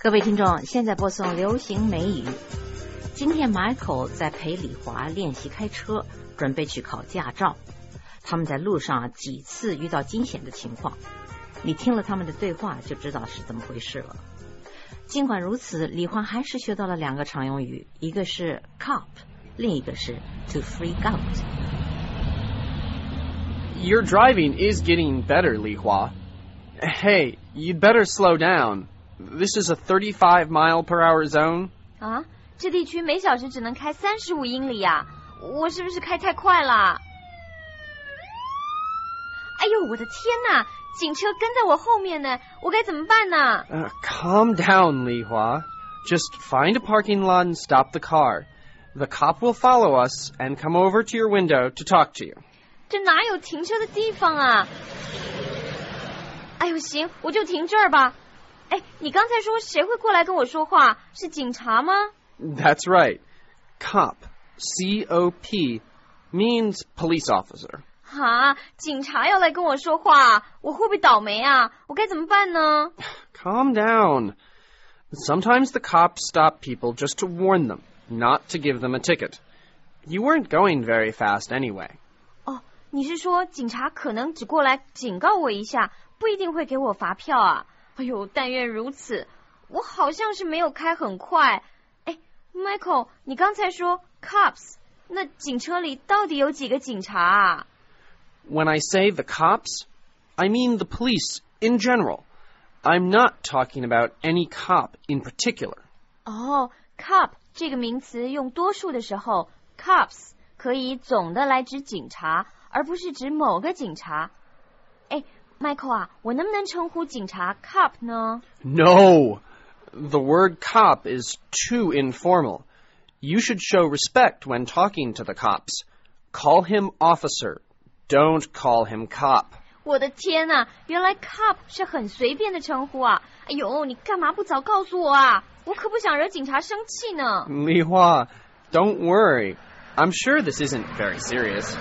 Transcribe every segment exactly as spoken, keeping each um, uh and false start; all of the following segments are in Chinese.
各位听众，现在播送流行美语。今天 Michael 在陪李华练习开车，准备去考驾照。他们在路上几次遇到惊险的情况，你听了他们的对话就知道是怎么回事了。尽管如此，李华还是学到了两个常用语，一个是 cop， 另一个是 to freak out。 Your driving is getting better, Li Hua. Hey, you'd better slow down. This is a thirty-five mile per hour zone. 啊，这地区每小时只能开三十五英里啊，我是不是开太快了？哎呦，我的天哪，警车跟在我后面呢，我该怎么办呢？ Uh, calm down, Li Hua. Just find a parking lot and stop the car. The cop will follow us and come over to your window to talk to you. 这哪有停车的地方啊？哎呦，行，我就停这儿吧。哎，你刚才说谁会过来跟我说话？是警察吗？ That's right. Cop, C O P, means police officer. 啊，警察要来跟我说话，我会不会倒霉啊？我该怎么办呢？ Calm down. Sometimes the cops stop people just to warn them, not to give them a ticket. You weren't going very fast anyway. 哦，你是说警察可能只过来警告我一下，不一定会给我罚票啊？哎呦，但愿如此。我好像是没有开很快。哎 ，Michael， 你刚才说 cops， 那警车里到底有几个警察啊？ When I say the cops, I mean the police in general. I'm not talking about any cop in particular. 哦 ，cop 这个名词用多数的时候 ，cops 可以总的来指警察，而不是指某个警察。哎 ，Michael 啊，我能不能称呼警察 cop 呢？ No! The word cop is too informal. You should show respect when talking to the cops. Call him officer. Don't call him cop. 我的天哪，原来 cop 是很随便的称呼啊！哎呦，你干嘛不早告诉我啊？我可不想惹警察生气呢。 Li Hua, don't worry. I'm sure this isn't very serious.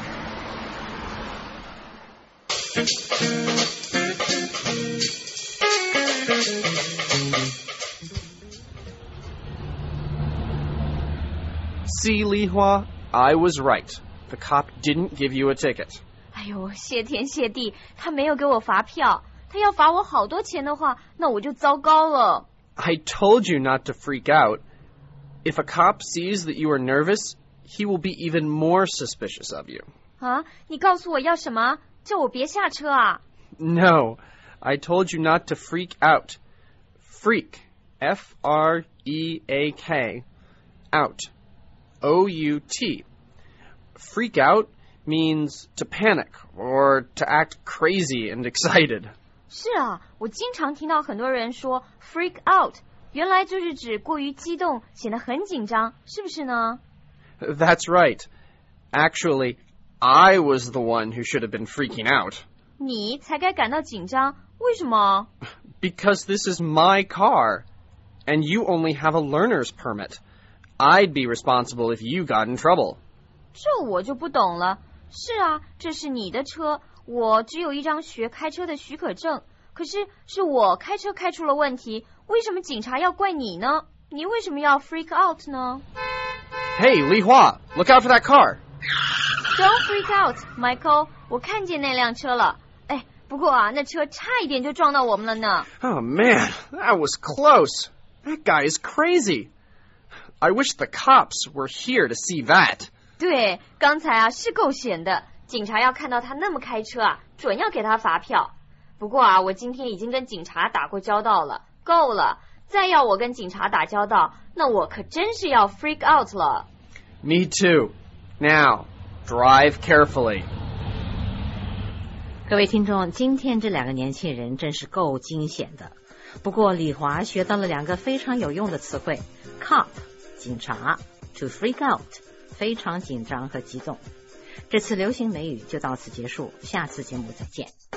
See, Li Hua, I was right. The cop didn't give you a ticket. 哎呦，谢天谢地，他没有给我罚票。他要罚我好多钱的话，那我就糟糕了。 I told you not to freak out. If a cop sees that you are nervous, he will be even more suspicious of you. 啊，你告诉我要什么？叫我别下车啊？ No, I told you not to freak out. Freak, F R E A K, out, O U T. Freak out means to panic or to act crazy and excited. 是啊，我经常听到很多人说 freak out， 原来就是指过于激动，显得很紧张，是不是呢？ That's right. Actually, I was the one who should have been freaking out. 你才该感到紧张，为什么？ Because this is my car, and you only have a learner's permit. I'd be responsible if you got in trouble. 这我就不懂了。是啊，这是你的车，我只有一张学开车的许可证。可是是我开车开出了问题，为什么警察要怪你呢？你为什么要 freak out 呢？ Hey, Li Hua, look out for that car. Don't freak out, Michael. 我看见那辆车了。哎，不过啊，那车差一点就撞到我们了呢。 Oh, man, that was close. That guy is crazy. I wish the cops were here to see that. 对，刚才啊是够险的，警察要看到他那么开车啊，准要给他罚票。不过啊，我今天已经跟警察打过交道了，够了。再要我跟警察打交道，那我可真是要 freak out 了。 Me too. Now, drive carefully. 各位听众，今天这两个年轻人真是够惊险的。不过李华学到了两个非常有用的词汇 cop 警察 to freak out 非常紧张和激动。这次流行美语就到此结束，下次节目再见。